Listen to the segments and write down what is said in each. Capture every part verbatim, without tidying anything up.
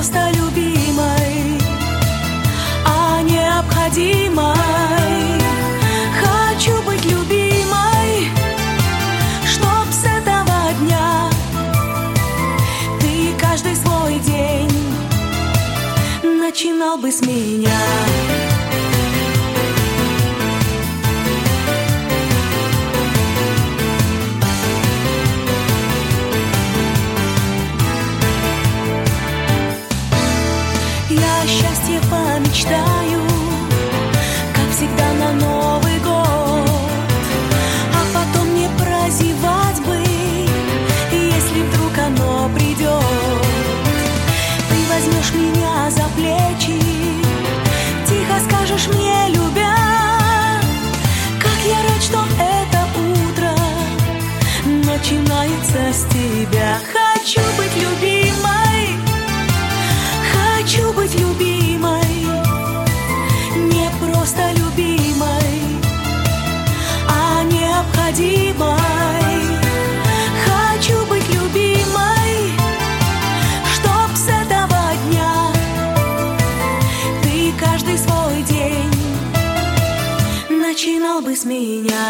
просто любимой, а необходимой. Хочу быть любимой, чтоб с этого дня ты каждый свой день начинал бы с меня. Я счастье помечтаю, как всегда на Новый год, а потом мне прозевать бы, если вдруг оно придет. Ты возьмешь меня за плечи, тихо скажешь мне, любя, как я рад, что это утро начинается с тебя. Хочу быть любимой, хочу быть любимой, не просто любимой, а необходимой. Хочу быть любимой, чтоб с этого дня ты каждый свой день начинал бы с меня.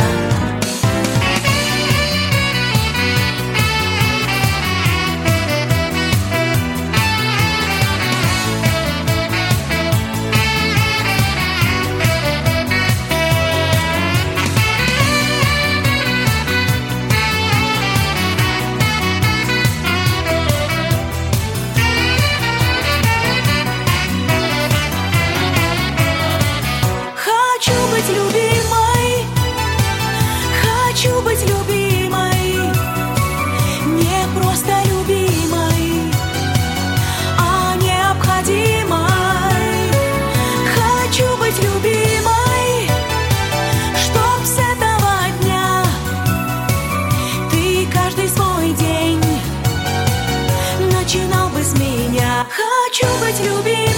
Хочу быть любимой, хочу быть любимой, не просто любимой, а необходимой. Хочу быть любимой, чтоб с этого дня ты каждый свой день начинал бы с меня. Хочу быть любимой.